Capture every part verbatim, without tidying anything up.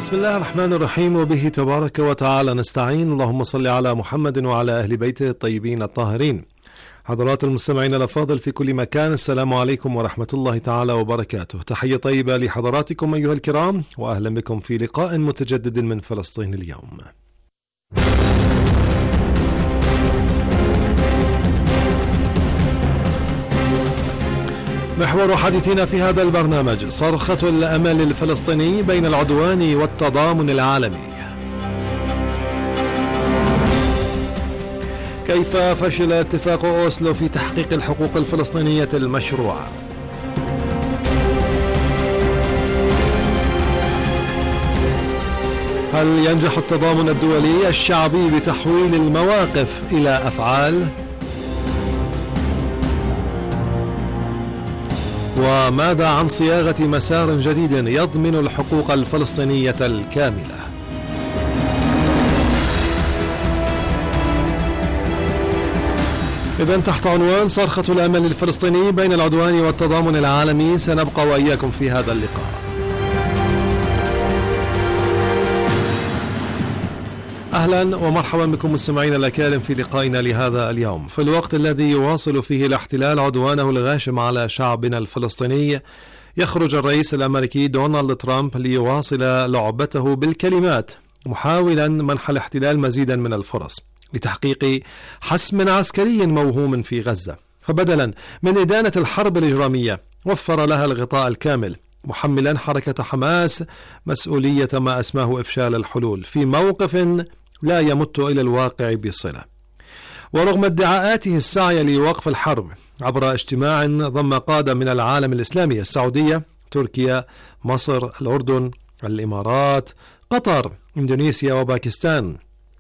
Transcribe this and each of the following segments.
بسم الله الرحمن الرحيم، وبه تبارك وتعالى نستعين. اللهم صل على محمد وعلى أهل بيته الطيبين الطاهرين. حضرات المستمعين الأفاضل في كل مكان، السلام عليكم ورحمة الله تعالى وبركاته. تحية طيبة لحضراتكم أيها الكرام، وأهلا بكم في لقاء متجدد من فلسطين اليوم. محور حديثنا في هذا البرنامج صرخة الأمل الفلسطيني بين العدوان والتضامن العالمي. كيف فشل اتفاق أوسلو في تحقيق الحقوق الفلسطينية المشروعة؟ هل ينجح التضامن الدولي الشعبي بتحويل المواقف إلى أفعال؟ وماذا عن صياغة مسار جديد يضمن الحقوق الفلسطينية الكاملة؟ إذن تحت عنوان صرخة الأمل الفلسطيني بين العدوان والتضامن العالمي سنبقى وإياكم في هذا اللقاء. أهلا ومرحبا بكم مستمعين الأكارم في لقائنا لهذا اليوم. في الوقت الذي يواصل فيه الاحتلال عدوانه الغاشم على شعبنا الفلسطيني، يخرج الرئيس الأمريكي دونالد ترامب ليواصل لعبته بالكلمات، محاولا منح الاحتلال مزيدا من الفرص لتحقيق حسم عسكري موهوم في غزة. فبدلا من إدانة الحرب الإجرامية وفر لها الغطاء الكامل، محملا حركة حماس مسؤولية ما أسماه إفشال الحلول في موقف لا يمت إلى الواقع بصلة. ورغم ادعاءاته السعي لوقف الحرب عبر اجتماع ضم قادة من العالم الإسلامي، السعودية، تركيا، مصر، الأردن، الإمارات، قطر، إندونيسيا وباكستان،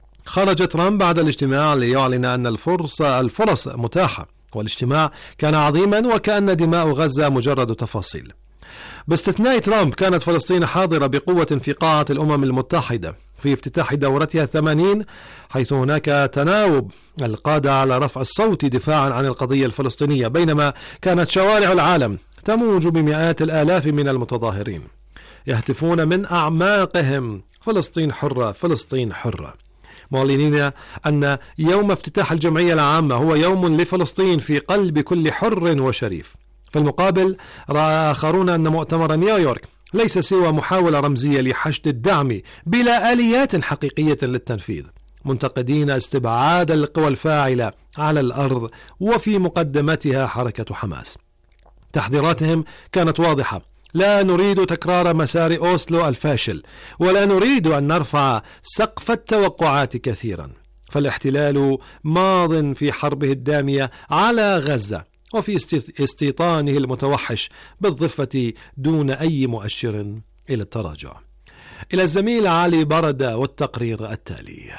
خرج ترامب بعد الاجتماع ليعلن أن الفرصة الفرص متاحة، والاجتماع كان عظيما وكأن دماء غزة مجرد تفاصيل. باستثناء ترامب كانت فلسطين حاضرة بقوة في قاعة الأمم المتحدة في افتتاح دورتها الثمانين، حيث هناك تناوب القادة على رفع الصوت دفاعا عن القضية الفلسطينية، بينما كانت شوارع العالم تموج بمئات الآلاف من المتظاهرين يهتفون من أعماقهم: فلسطين حرة، فلسطين حرة، معلنين أن يوم افتتاح الجمعية العامة هو يوم لفلسطين في قلب كل حر وشريف. في المقابل رأى آخرون أن مؤتمر نيويورك ليس سوى محاولة رمزية لحشد الدعم بلا آليات حقيقية للتنفيذ، منتقدين استبعاد القوى الفاعلة على الأرض وفي مقدمتها حركة حماس. تحذيراتهم كانت واضحة: لا نريد تكرار مسار أوسلو الفاشل، ولا نريد أن نرفع سقف التوقعات كثيرا، فالاحتلال ماض في حربه الدامية على غزة وفي استيطانه المتوحش بالضفة دون أي مؤشر إلى التراجع. إلى الزميل علي بردة والتقرير التالي.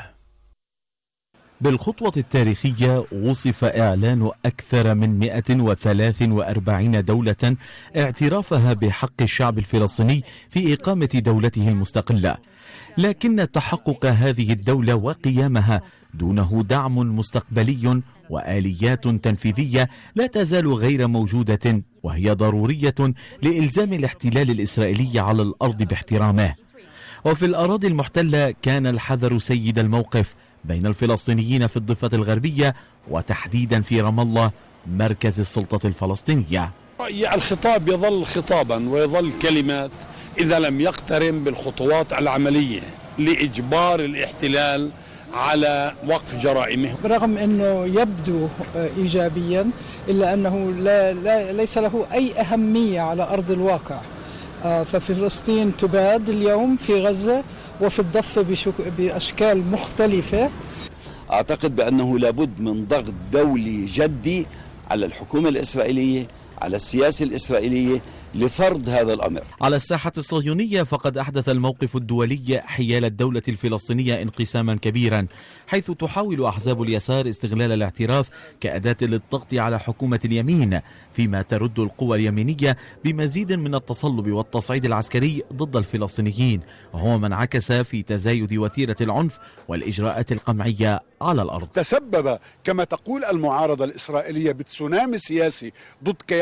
بالخطوة التاريخية وصف إعلان أكثر من مئة وثلاث وأربعين دولة اعترافها بحق الشعب الفلسطيني في إقامة دولته المستقلة، لكن تحقق هذه الدولة وقيامها دونه دعم مستقبلي وآليات تنفيذية لا تزال غير موجودة، وهي ضرورية لإلزام الاحتلال الإسرائيلي على الأرض باحترامه. وفي الأراضي المحتلة كان الحذر سيد الموقف بين الفلسطينيين في الضفة الغربية، وتحديدا في رام الله مركز السلطة الفلسطينية. الخطاب يظل خطابا ويظل كلمات إذا لم يقترن بالخطوات العملية لإجبار الاحتلال على وقف جرائمه. برغم أنه يبدو إيجابيا إلا أنه لا لا ليس له أي أهمية على أرض الواقع. ففلسطين تباد اليوم في غزة وفي الضفة بأشكال مختلفة. أعتقد بأنه لابد من ضغط دولي جدي على الحكومة الإسرائيلية، على السياسة الإسرائيلية، لفرض هذا الأمر. على الساحة الصهيونية فقد أحدث الموقف الدولي حيال الدولة الفلسطينية انقساما كبيرا، حيث تحاول أحزاب اليسار استغلال الاعتراف كأداة للضغط على حكومة اليمين، فيما ترد القوى اليمينية بمزيد من التصلب والتصعيد العسكري ضد الفلسطينيين، وهو ما انعكس في تزايد وتيرة العنف والإجراءات القمعية على الأرض. تسبب كما تقول المعارضة الإسرائيلية بتسونامي سياسي ضد كيان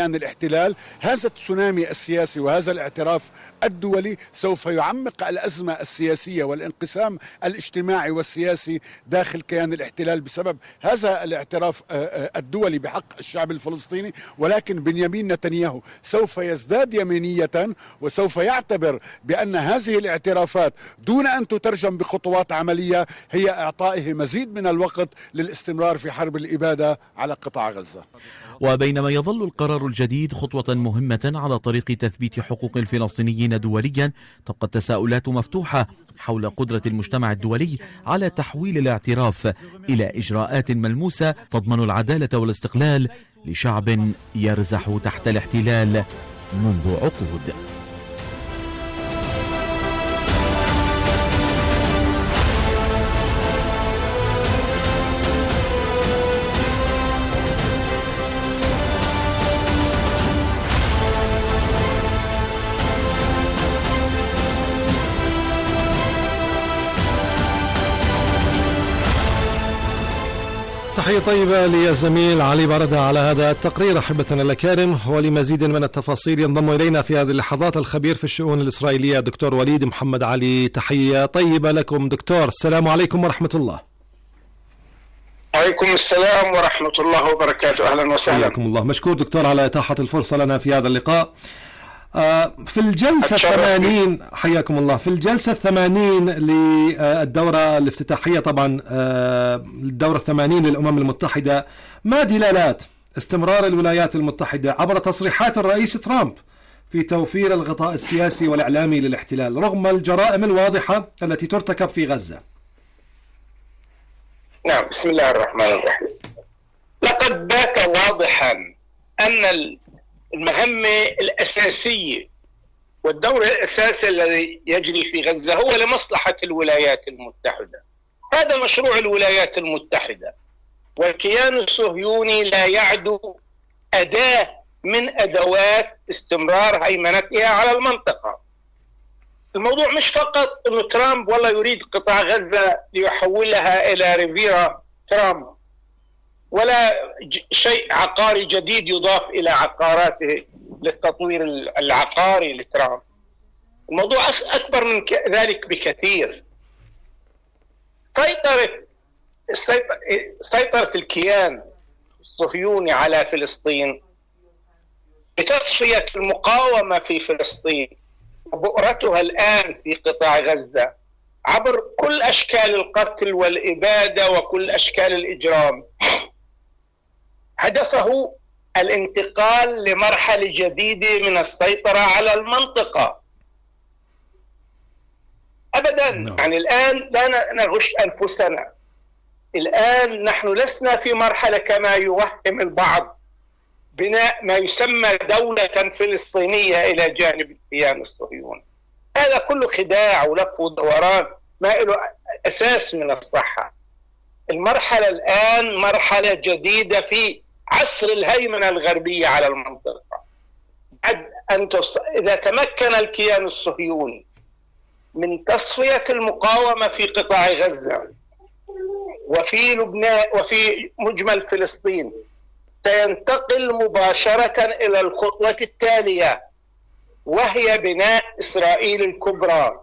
كيان الاحتلال. هذا التسونامي السياسي وهذا الاعتراف الدولي سوف يعمق الأزمة السياسية والانقسام الاجتماعي والسياسي داخل كيان الاحتلال بسبب هذا الاعتراف الدولي بحق الشعب الفلسطيني. ولكن بنيامين نتنياهو سوف يزداد يمينية وسوف يعتبر بأن هذه الاعترافات دون أن تترجم بخطوات عملية هي إعطائه مزيد من الوقت للاستمرار في حرب الإبادة على قطاع غزة. وبينما يظل القرار الجديد خطوة مهمة على طريق تثبيت حقوق الفلسطينيين دوليا، تبقى التساؤلات مفتوحة حول قدرة المجتمع الدولي على تحويل الاعتراف إلى إجراءات ملموسة تضمن العدالة والاستقلال لشعب يرزح تحت الاحتلال منذ عقود. تحية طيبة للزميل علي بردة على هذا التقرير. أحبتنا الأكارم، ولمزيد من التفاصيل ينضم إلينا في هذه اللحظات الخبير في الشؤون الإسرائيلية دكتور وليد محمد علي. تحية طيبة لكم دكتور، السلام عليكم ورحمة الله. عليكم السلام ورحمة الله وبركاته، أهلا وسهلا. حياكم الله. مشكور دكتور على إتاحة الفرصة لنا في هذا اللقاء. في الجلسة الثمانين حياكم الله في الجلسة الثمانين للدورة الافتتاحية، طبعا الدورة الثمانين للأمم المتحدة، ما دلالات استمرار الولايات المتحدة عبر تصريحات الرئيس ترامب في توفير الغطاء السياسي والإعلامي للاحتلال رغم الجرائم الواضحة التي ترتكب في غزة؟ نعم، بسم الله الرحمن الرحيم. لقد بات واضحا أن المهمة الأساسية والدور الأساسي الذي يجري في غزة هو لمصلحة الولايات المتحدة. هذا مشروع الولايات المتحدة، والكيان الصهيوني لا يعدو أداة من أدوات استمرار هيمنتها على المنطقة. الموضوع مش فقط أن ترامب والله يريد قطاع غزة ليحولها إلى ريفيرا ترامب، ولا شيء عقاري جديد يضاف إلى عقاراته للتطوير العقاري لترامب. الموضوع أكبر من ذلك بكثير. سيطرة سيطرة الكيان الصهيوني على فلسطين بتصفية المقاومة في فلسطين وبؤرتها الآن في قطاع غزة عبر كل أشكال القتل والإبادة وكل أشكال الإجرام. هدفه الانتقال لمرحلة جديدة من السيطرة على المنطقة. أبدا no. يعني الآن لا نغش أنفسنا، الآن نحن لسنا في مرحلة كما يوهم البعض بناء ما يسمى دولة فلسطينية إلى جانب الكيان الصهيوني. هذا كله خداع ولف ودوران ما له أساس من الصحة. المرحلة الآن مرحلة جديدة في عصر الهيمنة الغربية على المنطقة. بعد أن تص... إذا تمكن الكيان الصهيوني من تصفية المقاومة في قطاع غزة وفي لبنان وفي مجمل فلسطين، سينتقل مباشرة إلى الخطوة التالية وهي بناء إسرائيل الكبرى.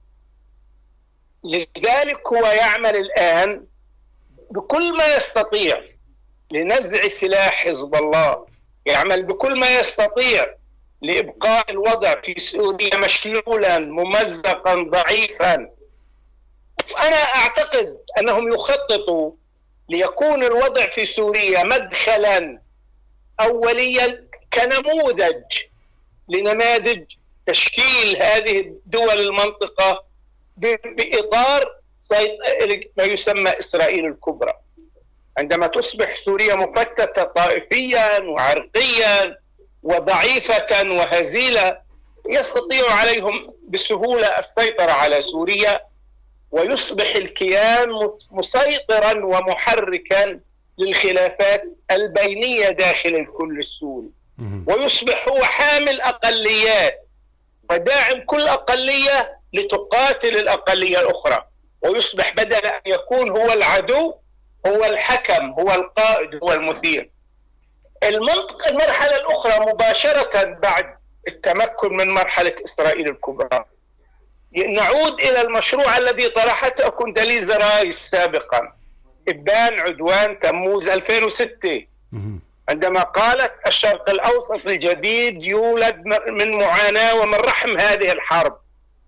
لذلك هو يعمل الآن بكل ما يستطيع لنزع سلاح حزب الله، يعمل بكل ما يستطيع لإبقاء الوضع في سوريا مشلولا ممزقا ضعيفا. وأنا أعتقد أنهم يخططوا ليكون الوضع في سوريا مدخلا أوليا كنموذج لنماذج تشكيل هذه دول المنطقة بإطار ما يسمى إسرائيل الكبرى. عندما تصبح سوريا مفتتة طائفيا وعرقيا وضعيفة وهزيلة، يستطيع عليهم بسهولة السيطرة على سوريا، ويصبح الكيان مسيطرا ومحركا للخلافات البينية داخل الكل السوري، ويصبح هو حامل أقليات وداعم كل أقلية لتقاتل الأقلية الأخرى، ويصبح بدل أن يكون هو العدو هو الحكم، هو القائد، هو المثير. المنطقة المرحلة الأخرى مباشرة بعد التمكن من مرحلة إسرائيل الكبرى، نعود إلى المشروع الذي طرحته كونداليزا رايس سابقا، إبان عدوان تموز ألفين وستة، عندما قالت الشرق الأوسط الجديد يولد من معاناة ومن رحم هذه الحرب.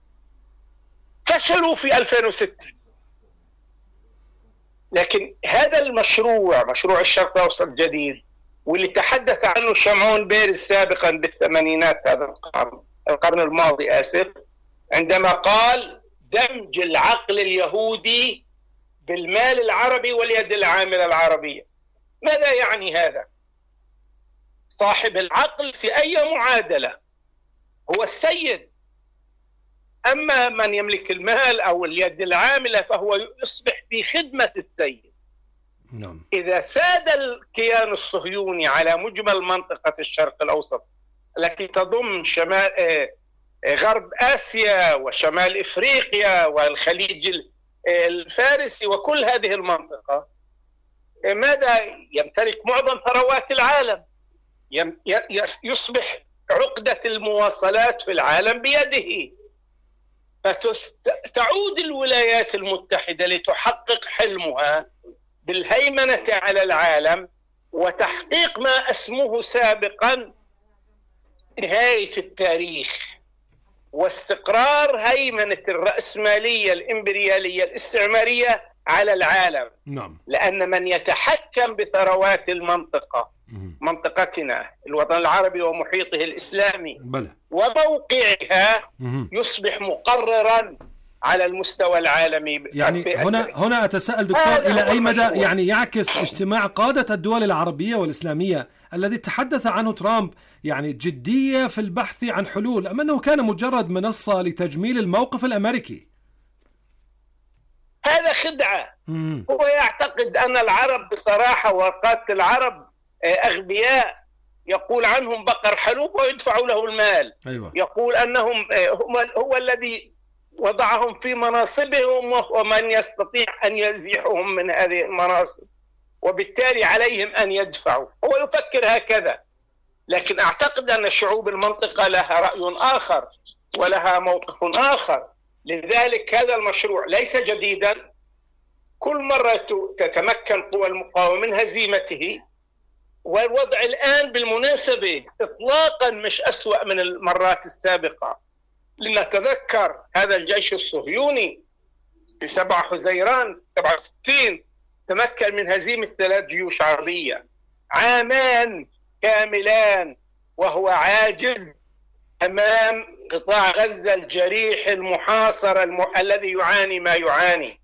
فشلوا في ألفين وستة، لكن هذا المشروع، مشروع الشرق الأوسط الجديد، واللي تحدث عنه شمعون بيرز سابقا بالثمانينات هذا القرن القرن الماضي آسف، عندما قال دمج العقل اليهودي بالمال العربي واليد العاملة العربية. ماذا يعني هذا؟ صاحب العقل في أي معادلة هو السيد، أما من يملك المال أو اليد العاملة فهو يصبح في خدمة السيد. نعم. إذا ساد الكيان الصهيوني على مجمل منطقة الشرق الأوسط التي تضم شمال غرب آسيا وشمال إفريقيا والخليج الفارسي وكل هذه المنطقة، ماذا يمتلك معظم ثروات العالم، يصبح عقدة المواصلات في العالم بيده، فتعود الولايات المتحدة لتحقق حلمها بالهيمنة على العالم وتحقيق ما أسموه سابقا نهاية التاريخ واستقرار هيمنة الرأسمالية الإمبريالية الاستعمارية على العالم. نعم. لأن من يتحكم بثروات المنطقة مم. منطقتنا الوطن العربي ومحيطه الإسلامي بلى. وموقعها مم. يصبح مقررا على المستوى العالمي. يعني هنا هنا أتساءل دكتور إلى أي مدى يعني يعكس اجتماع قادة الدول العربية والإسلامية الذي تحدث عنه ترامب يعني جدية في البحث عن حلول، أم أنه كان مجرد منصة لتجميل الموقف الأمريكي؟ هذا خدعة. مم. هو يعتقد أن العرب بصراحة وقادة العرب أغبياء، يقول عنهم بقر حلوب ويدفعوا له المال. أيوة. يقول أنهم هو الذي وضعهم في مناصبهم وهو من يستطيع أن يزيحهم من هذه المناصب، وبالتالي عليهم أن يدفعوا. هو يفكر هكذا، لكن أعتقد أن شعوب المنطقة لها رأي آخر ولها موقف آخر. لذلك هذا المشروع ليس جديدا، كل مرة تتمكن قوى المقاومة من هزيمته، والوضع الآن بالمناسبة إطلاقا مش أسوأ من المرات السابقة. لنتذكر هذا الجيش الصهيوني في سبعة حزيران سبعة وستين تمكن من هزيمة ثلاث جيوش عربية عامان كاملان وهو عاجز أمام قطاع غزة الجريح المحاصر الم... الذي يعاني ما يعاني.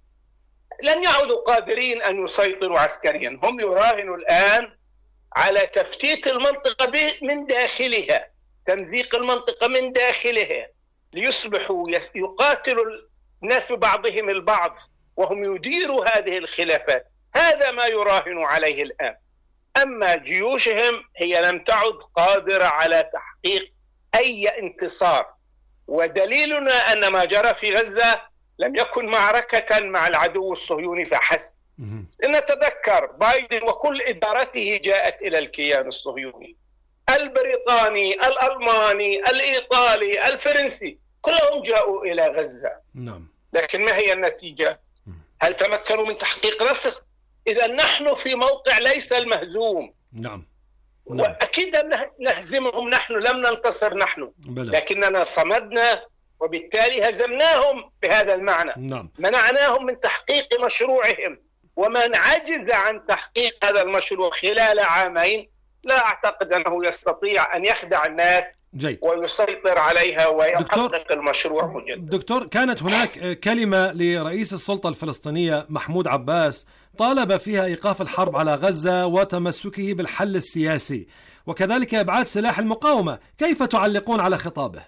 لن يعودوا قادرين أن يسيطروا عسكريا، هم يراهنوا الآن على تفتيت المنطقة من داخلها، تمزيق المنطقة من داخلها، ليصبحوا يقاتلوا الناس ببعضهم البعض وهم يديروا هذه الخلافات. هذا ما يراهن عليه الآن. أما جيوشهم هي لم تعد قادرة على تحقيق أي انتصار، ودليلنا أن ما جرى في غزة لم يكن معركة مع العدو الصهيوني فحسب. لنتذكر بايدن وكل إدارته جاءت إلى الكيان الصهيوني، البريطاني، الألماني، الإيطالي، الفرنسي، كلهم جاءوا إلى غزة. نعم. لكن ما هي النتيجة؟ هل تمكنوا من تحقيق نصر؟ إذا نحن في موقع ليس المهزوم. نعم. نعم. وأكيد نهزمهم نحن، لم ننتصر نحن. بلى. لكننا صمدنا وبالتالي هزمناهم بهذا المعنى. نعم. منعناهم من تحقيق مشروعهم، ومن عجز عن تحقيق هذا المشروع خلال عامين لا أعتقد أنه يستطيع أن يخدع الناس جيد. ويسيطر عليها ويحقق دكتور المشروع مجددا. دكتور، كانت هناك كلمة لرئيس السلطة الفلسطينية محمود عباس طالب فيها إيقاف الحرب على غزة وتمسكه بالحل السياسي وكذلك إبعاد سلاح المقاومة، كيف تعلقون على خطابه؟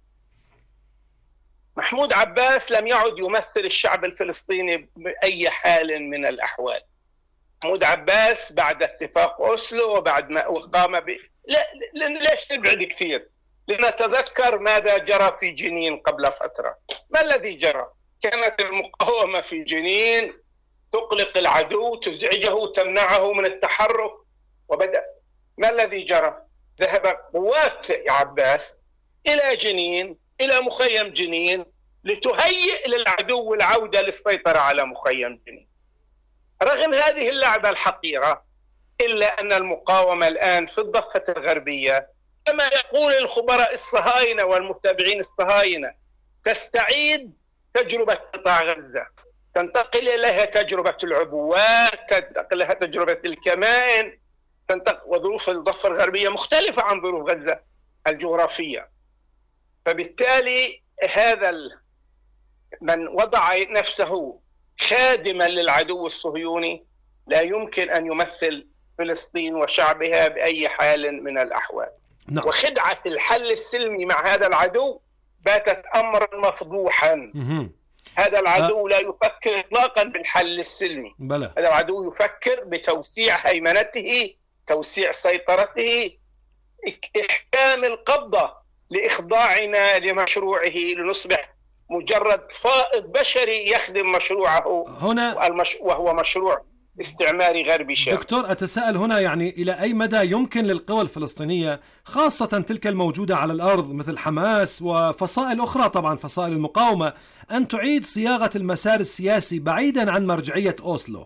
محمود عباس لم يعد يمثل الشعب الفلسطيني بأي حال من الأحوال. محمود عباس بعد اتفاق أوسلو وبعد ما قام ب... لا ليش نبعد كثير؟ لنتذكر ماذا جرى في جنين قبل فترة. ما الذي جرى؟ كانت المقاومة في جنين تقلق العدو، تزعجه، تمنعه من التحرك، وبدأ ما الذي جرى؟ ذهب قوات عباس إلى جنين، إلى مخيم جنين، لتهيئ للعدو العودة للسيطرة على مخيم جنين. رغم هذه اللعبة الحقيرة إلا أن المقاومة الآن في الضفة الغربية كما يقول الخبراء الصهاينة والمتابعين الصهاينة تستعيد تجربة قطاع غزة، تنتقل إليها تجربة العبوات، تنتقل إليها تجربة الكمائن، تنتقل، وظروف الضفة الغربية مختلفة عن ظروف غزة الجغرافية. فبالتالي هذا من وضع نفسه خادما للعدو الصهيوني لا يمكن أن يمثل فلسطين وشعبها بأي حال من الأحوال. نعم. وخدعة الحل السلمي مع هذا العدو باتت أمرا مفضوحا. مه. هذا العدو أه. لا يفكر إطلاقا بالحل السلمي. بلى. هذا العدو يفكر بتوسيع هيمنته، توسيع سيطرته، إحكام القبضة لإخضاعنا لمشروعه لنصبح مجرد فائض بشري يخدم مشروعه هنا، وهو مشروع استعماري غربي شامل. دكتور، أتساءل هنا يعني إلى أي مدى يمكن للقوى الفلسطينية خاصة تلك الموجودة على الأرض مثل حماس وفصائل أخرى، طبعا فصائل المقاومة، أن تعيد صياغة المسار السياسي بعيدا عن مرجعية أوسلو؟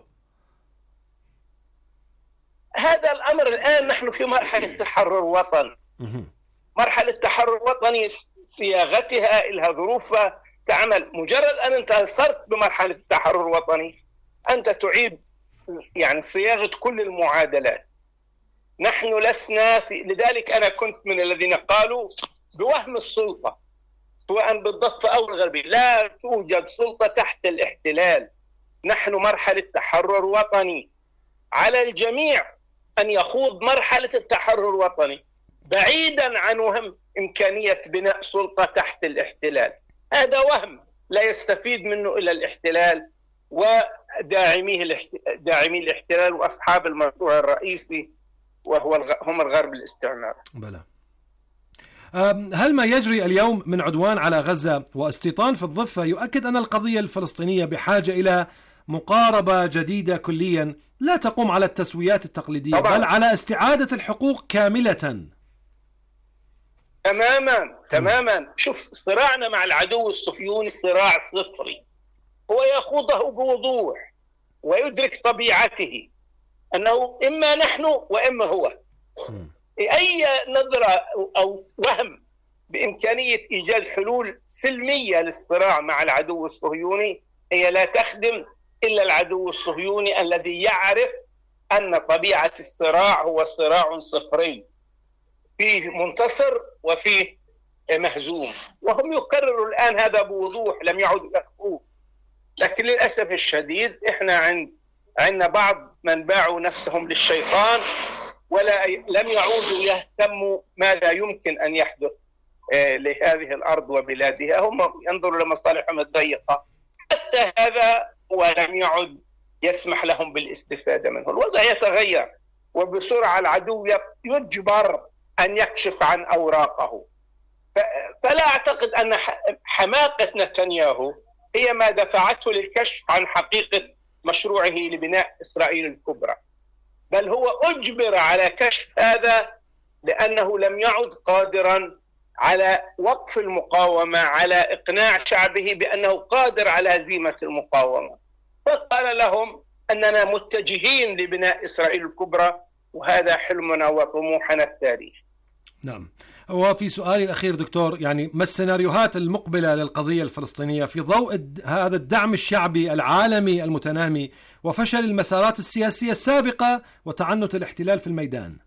هذا الأمر الآن نحن في مرحلة تحرر وطن. مرحلة تحرر وطني صياغتها لها ظروفها تعمل. مجرد أن أنت صرت بمرحلة التحرر الوطني أنت تعيد يعني صياغة كل المعادلات. نحن لسنا في، لذلك أنا كنت من الذين قالوا بوهم السلطة سواء بالضفة أو الغربية، لا توجد سلطة تحت الاحتلال. نحن مرحلة تحرر وطني، على الجميع أن يخوض مرحلة التحرر الوطني بعيدا عن وهم إمكانية بناء سلطة تحت الاحتلال. هذا وهم لا يستفيد منه إلا الاحتلال وداعميه داعمي الاحتلال وأصحاب المشروع الرئيسي وهو الغ... هم الغرب الاستعماري. بلى. هل ما يجري اليوم من عدوان على غزة واستيطان في الضفة يؤكد أن القضية الفلسطينية بحاجة إلى مقاربة جديدة كليا لا تقوم على التسويات التقليدية طبعا. بل على استعادة الحقوق كاملة؟ تماما تماما. شوف، صراعنا مع العدو الصهيوني صراع صفري، هو يخوضه بوضوح ويدرك طبيعته أنه إما نحن وإما هو. أي نظرة أو وهم بإمكانية إيجاد حلول سلمية للصراع مع العدو الصهيوني هي لا تخدم إلا العدو الصهيوني الذي يعرف أن طبيعة الصراع هو صراع صفري، فيه منتصر وفيه مهزوم، وهم يكرروا الآن هذا بوضوح، لم يعودوا يخفوه. لكن للأسف الشديد إحنا عند عندنا بعض من باعوا نفسهم للشيطان ولا لم يعودوا يهتموا ماذا يمكن أن يحدث لهذه الأرض وبلادها. هم ينظروا لمصالحهم الضيقة حتى هذا ولم يعد يسمح لهم بالاستفادة منه. الوضع يتغير وبسرعة العدو يجبر أن يكشف عن أوراقه. فلا أعتقد أن حماقة نتنياهو هي ما دفعته للكشف عن حقيقة مشروعه لبناء إسرائيل الكبرى، بل هو أجبر على كشف هذا لأنه لم يعد قادرا على وقف المقاومة، على إقناع شعبه بأنه قادر على هزيمة المقاومة. فقال لهم أننا متجهين لبناء إسرائيل الكبرى وهذا حلمنا وطموحنا التاريخي. نعم. وفي سؤالي الأخير دكتور، يعني ما السيناريوهات المقبلة للقضية الفلسطينية في ضوء هذا الدعم الشعبي العالمي المتنامي وفشل المسارات السياسية السابقة وتعنت الاحتلال في الميدان؟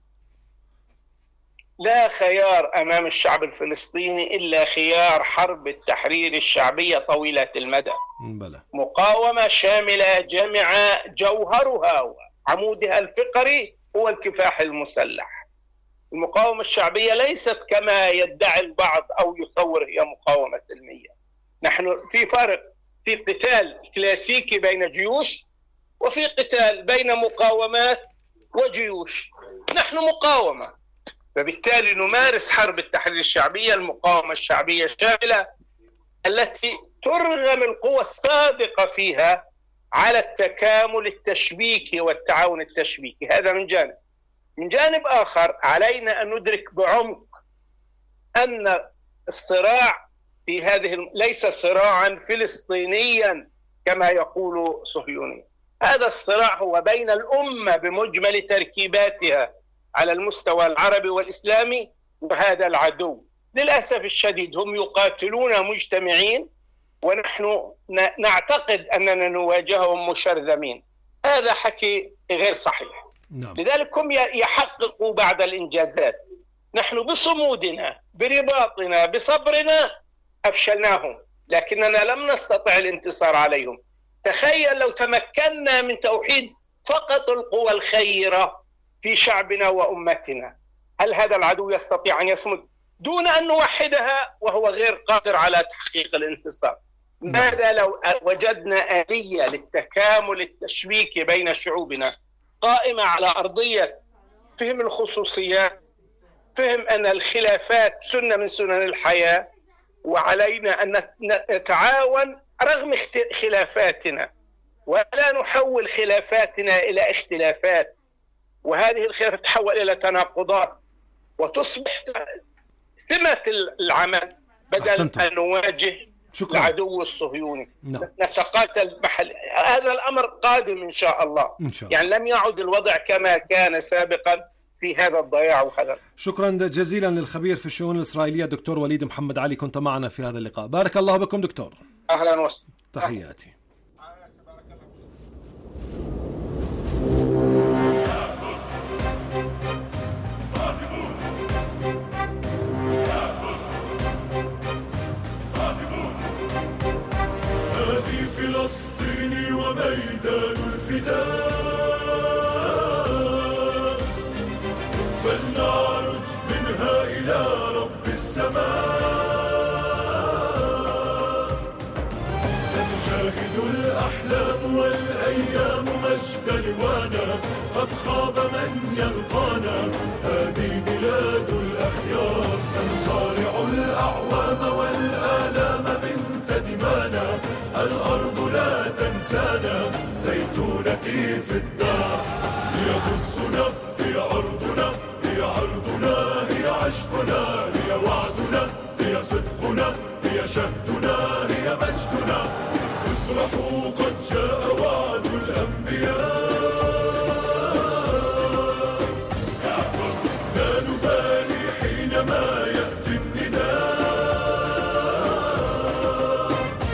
لا خيار أمام الشعب الفلسطيني إلا خيار حرب التحرير الشعبية طويلة المدى. بلى. مقاومة شاملة جامعة جوهرها وعمودها الفقري هو الكفاح المسلح. المقاومة الشعبية ليست كما يدعي البعض أو يصور هي مقاومة سلمية. نحن في فرق في قتال كلاسيكي بين جيوش وفي قتال بين مقاومات وجيوش. نحن مقاومة، فبالتالي نمارس حرب التحرير الشعبية، المقاومة الشعبية الشاملة التي ترغم القوى السابقة فيها على التكامل التشبيكي والتعاون التشبيكي. هذا من جانب. من جانب آخر علينا أن ندرك بعمق أن الصراع في هذه ليس صراعا فلسطينيا كما يقول صهيوني. هذا الصراع هو بين الأمة بمجمل تركيباتها على المستوى العربي والإسلامي وهذا العدو. للأسف الشديد هم يقاتلون مجتمعين ونحن نعتقد أننا نواجههم مشرذمين. هذا حكي غير صحيح. نعم. لذلك هم يحققوا بعض الإنجازات. نحن بصمودنا برباطنا بصبرنا أفشلناهم، لكننا لم نستطع الانتصار عليهم. تخيل لو تمكنا من توحيد فقط القوى الخيرة في شعبنا وأمتنا، هل هذا العدو يستطيع أن يصمد دون أن نوحدها وهو غير قادر على تحقيق الانتصار؟ ماذا لو وجدنا آلية للتكامل التشبيكي بين شعوبنا قائمة على أرضية فهم الخصوصيات، فهم أن الخلافات سنة من سنن الحياة، وعلينا أن نتعاون رغم خلافاتنا ولا نحول خلافاتنا إلى اختلافات، وهذه الخلافات تتحول إلى تناقضات وتصبح سمة العمل بدل أحسنتم. أن نواجه شكرا. العدو الصهيوني. نعم. نتقاتل محل. هذا الأمر قادم إن شاء الله. إن شاء الله. يعني لم يعد الوضع كما كان سابقا في هذا الضياع وهذا. شكرا جزيلا للخبير في الشؤون الإسرائيلية دكتور وليد محمد علي، كنت معنا في هذا اللقاء. بارك الله بكم دكتور. أهلا وسهلا. تحياتي. هذه فلسطين وميدان الفداء، فلنعرج منها إلى رب السماء. ستشاهد الأحلام والأيام مجد لوانا، قد خاب من يلقانا، هذه بلاد الأخيار. سنصارع الأعوام والآلام بنت دمانا، الأرض لا تنسانا، زيتونتي في الدار. هي قدسنا، هي أرضنا، هي عرضنا، هي عشقنا، هي وعدنا، هي صدقنا، هي شهدنا، هي مجدنا. افرحوا قد جاء وعد الأنبياء، لا نبالي حينما يأتي النداء.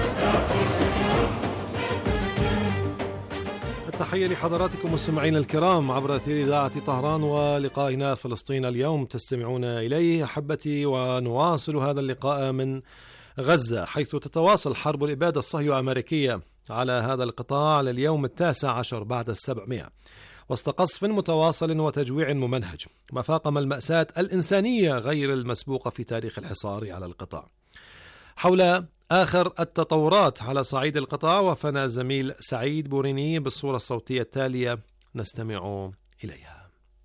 التحية لحضراتكم مستمعين الكرام عبر أثير إذاعة طهران ولقائنا فلسطين اليوم تستمعون إليه أحبتي، ونواصل هذا اللقاء من غزة، حيث تتواصل حرب الإبادة الصهيو أمريكية على هذا القطاع لليوم التاسع عشر بعد السبعمائة، وسط قصف متواصل وتجويع ممنهج ما فاقم المأساة الإنسانية غير المسبوقة في تاريخ الحصار على القطاع. حول آخر التطورات على صعيد القطاع وفنا زميل سعيد بوريني بالصورة الصوتية التالية نستمع إليها.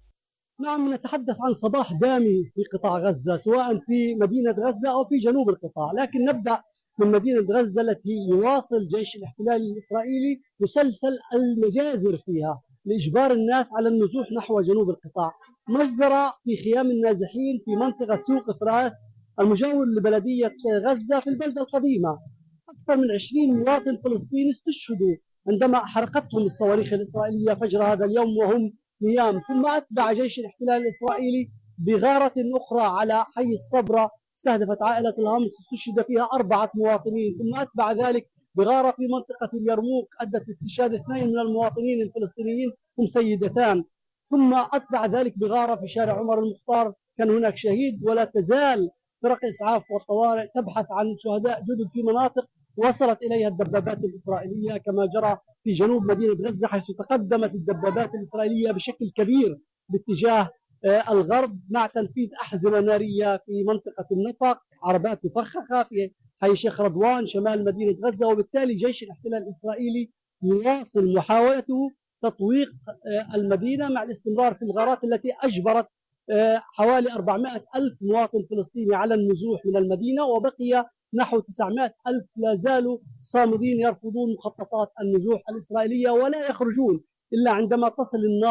نعم، نتحدث عن صباح دامي في قطاع غزة، سواء في مدينة غزة أو في جنوب القطاع، لكن نبدأ من مدينة غزة التي يواصل جيش الاحتلال الإسرائيلي مسلسل المجازر فيها لإجبار الناس على النزوح نحو جنوب القطاع. مجزرة في خيام النازحين في منطقة سوق فراس المجاور لبلدية غزة في البلدة القديمة. أكثر من عشرين مواطن فلسطيني استشهدوا عندما أحرقتهم الصواريخ الإسرائيلية فجر هذا اليوم وهم نيام. ثم أتبع جيش الاحتلال الإسرائيلي بغارة أخرى على حي الصبرة استهدفت عائلة الهمس استشهد فيها أربعة مواطنين. ثم أتبع ذلك بغارة في منطقة اليرموك أدت استشهاد اثنين من المواطنين الفلسطينيين هم سيدتان. ثم أتبع ذلك بغارة في شارع عمر المختار كان هناك شهيد. ولا تزال فرق إسعاف والطوارئ تبحث عن شهداء جدد في مناطق وصلت إليها الدبابات الإسرائيلية، كما جرى في جنوب مدينة غزة حيث تقدمت الدبابات الإسرائيلية بشكل كبير باتجاه الغرب مع تنفيذ أحزمة نارية في منطقة النفق، عربات مفخخة في حي شيخ رضوان شمال مدينة غزة. وبالتالي جيش الاحتلال الإسرائيلي يواصل محاولته تطويق المدينة مع الاستمرار في الغارات التي أجبرت حوالي أربعمائة ألف مواطن فلسطيني على النزوح من المدينة، وبقي نحو تسعمائة ألف لا زالوا صامدين يرفضون مخططات النزوح الإسرائيلية ولا يخرجون إلا عندما تصل النار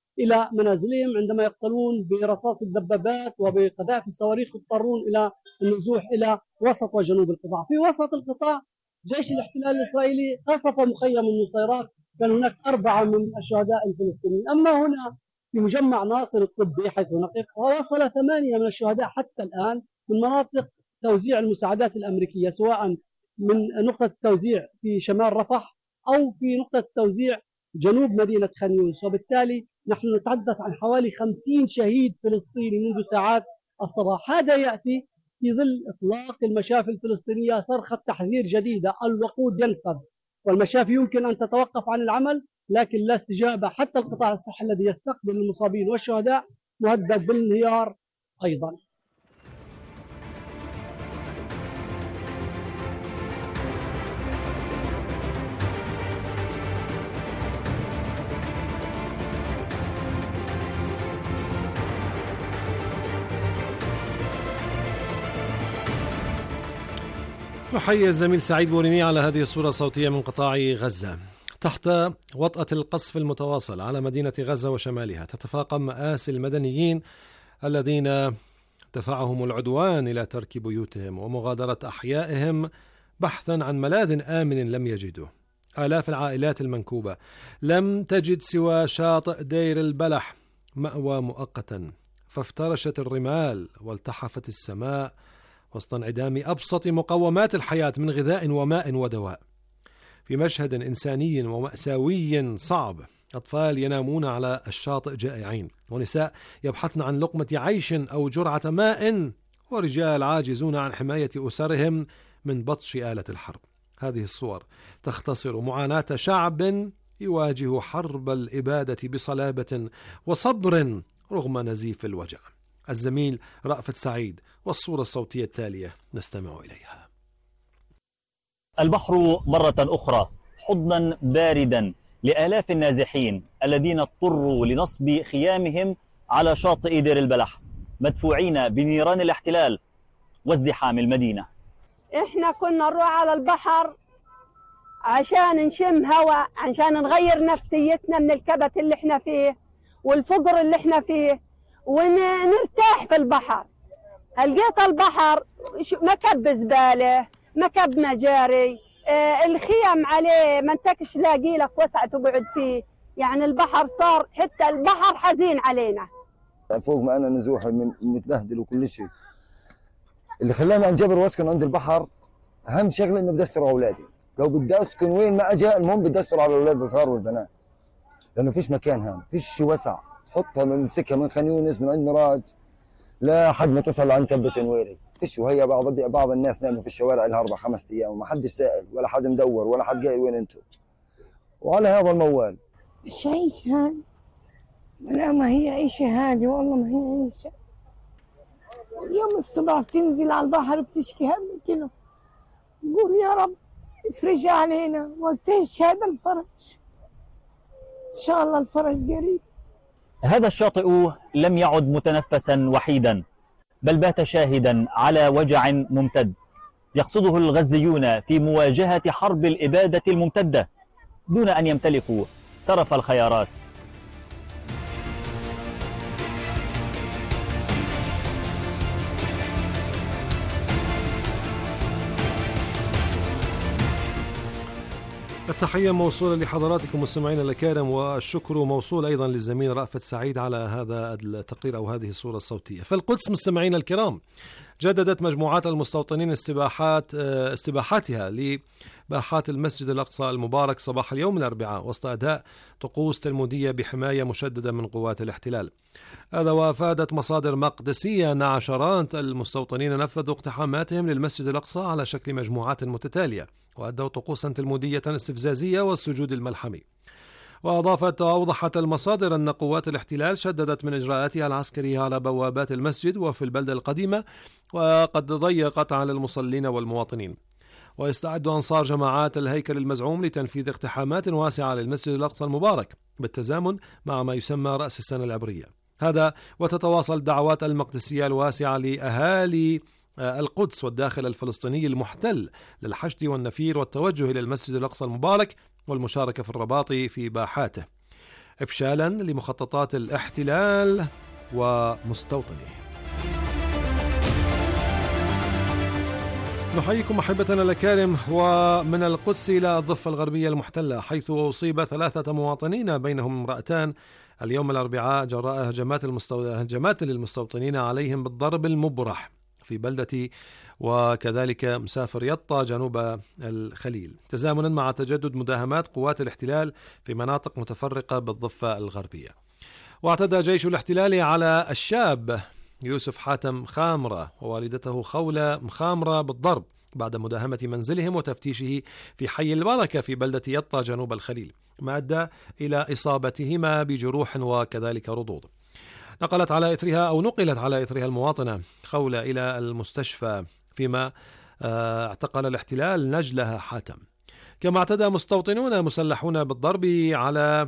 إلى منازلهم عندما يقتلون برصاص الدبابات وبقذائف الصواريخ يضطرون إلى النزوح إلى وسط وجنوب القطاع. في وسط القطاع جيش الاحتلال الإسرائيلي قصف مخيم النصيرات، كان هناك أربعة من الشهداء الفلسطينيين. أما هنا في مجمع ناصر الطبي حيث نقف ووصل ثمانية من الشهداء حتى الآن من مناطق توزيع المساعدات الأمريكية، سواء من نقطة التوزيع في شمال رفح أو في نقطة التوزيع جنوب مدينة خان يونس. وبالتالي نحن نتحدث عن حوالي خمسين شهيد فلسطيني منذ ساعات الصباح. هذا يأتي في ظل إطلاق المشافي الفلسطينية صرخة تحذير جديدة: الوقود ينفذ، والمشافي يمكن أن تتوقف عن العمل لكن لا استجابة. حتى القطاع الصحي الذي يستقبل المصابين والشهداء مهدد بالانهيار أيضا. نحيي الزميل سعيد بوريني على هذه الصورة الصوتية من قطاع غزة. تحت وطأة القصف المتواصل على مدينة غزة وشمالها تتفاقم مآسي المدنيين الذين دفعهم العدوان إلى ترك بيوتهم ومغادرة أحيائهم بحثا عن ملاذ آمن لم يجدوه. آلاف العائلات المنكوبة لم تجد سوى شاطئ دير البلح مأوى مؤقتا، فافترشت الرمال والتحفت السماء وسط انعدام أبسط مقومات الحياة من غذاء وماء ودواء. في مشهد إنساني ومأساوي صعب، أطفال ينامون على الشاطئ جائعين، ونساء يبحثن عن لقمة عيش أو جرعة ماء، ورجال عاجزون عن حماية أسرهم من بطش آلة الحرب. هذه الصور تختصر معاناة شعب يواجه حرب الإبادة بصلابة وصبر رغم نزيف الوجع. الزميل رأفت سعيد والصورة الصوتية التالية نستمع إليها. البحر مرة أخرى حضنا باردا لآلاف النازحين الذين اضطروا لنصب خيامهم على شاطئ دير البلح، مدفوعين بنيران الاحتلال وازدحام المدينة. احنا كنا نروح على البحر عشان نشم هواء، عشان نغير نفسيتنا من الكبت اللي احنا فيه والفقر اللي احنا فيه ونرتاح في البحر. لقيت البحر مكب زبالة، مكب مجاري، اه الخيام عليه ما انتكش لاقي لك وسع تقعد فيه. يعني البحر صار حتى البحر حزين علينا. فوق ما انا نزوح متبهدل وكل شيء، اللي خلاني انجبر واسكن عند البحر اهم شغله انه بدي استر اولادي. لو بدي اسكن وين ما اجى المهم بدي استر على الاولاد الصغار والبنات، لانه فيش مكان هون، فيش وسع. حطها من سكه من خان يونس من عند مراد لحد ما تصل عند تبة نويري فيش. وهي بعض بعض الناس ناموا في الشوارع لها اربع خمس ايام وما حدش سائل ولا حد مدور ولا حد قايل وين انتم. وعلى هذا الموال مش عيشه هذه، لا ما هي عيشه هذه، والله ما هي عيشه. اليوم الصبح تنزل على البحر بتشكي هم كيلو، نقول يا رب افرج علينا وقتاش هذا الفرج. ان شاء الله الفرج قريب. هذا الشاطئ لم يعد متنفسا وحيدا، بل بات شاهدا على وجع ممتد يقصده الغزيون في مواجهة حرب الإبادة الممتدة دون أن يمتلكوا طرف الخيارات. التحية موصولة لحضراتكم مستمعينا الكرام، والشكر موصول أيضا للزميل رأفت سعيد على هذا التقرير أو هذه الصورة الصوتية. في القدس مستمعينا الكرام، جددت مجموعات المستوطنين استباحات استباحاتها لباحات المسجد الأقصى المبارك صباح اليوم الأربعاء وسط أداء طقوس تلمودية بحماية مشددة من قوات الاحتلال. هذا وافادت مصادر مقدسية أن عشرات المستوطنين نفذوا اقتحاماتهم للمسجد الأقصى على شكل مجموعات متتالية وأدوا طقوسا تلمودية استفزازية والسجود الملحمي. وأضافت وأوضحت المصادر أن قوات الاحتلال شددت من إجراءاتها العسكرية على بوابات المسجد وفي البلدة القديمة، وقد ضيقت على المصلين والمواطنين. ويستعد أنصار جماعات الهيكل المزعوم لتنفيذ اقتحامات واسعة للمسجد الأقصى المبارك بالتزامن مع ما يسمى رأس السنة العبرية. هذا وتتواصل دعوات المقدسية الواسعة لأهالي القدس والداخل الفلسطيني المحتل للحشد والنفير والتوجه إلى المسجد الأقصى المبارك والمشاركة في الرباط في باحاته. إفشالا لمخططات الاحتلال ومستوطنيه. نحييكم أحبتنا الأكارم، ومن القدس إلى الضفة الغربية المحتلة، حيث أصيب ثلاثة مواطنين بينهم امرأتان اليوم الأربعاء جراء هجمات, المستو... هجمات للمستوطنين عليهم بالضرب المبرح في بلدة وكذلك مسافر يطا جنوب الخليل، تزامنا مع تجدد مداهمات قوات الاحتلال في مناطق متفرقة بالضفة الغربية. واعتدى جيش الاحتلال على الشاب يوسف حاتم خامرة ووالدته خولة مخامرة بالضرب بعد مداهمة منزلهم وتفتيشه في حي البركة في بلدة يطا جنوب الخليل، ما أدى إلى إصابتهما بجروح وكذلك رضوض. نقلت على إثرها أو نقلت على إثرها المواطنة خولة إلى المستشفى، فيما اعتقل الاحتلال نجلها حاتم. كما اعتدى مستوطنون مسلحون بالضرب على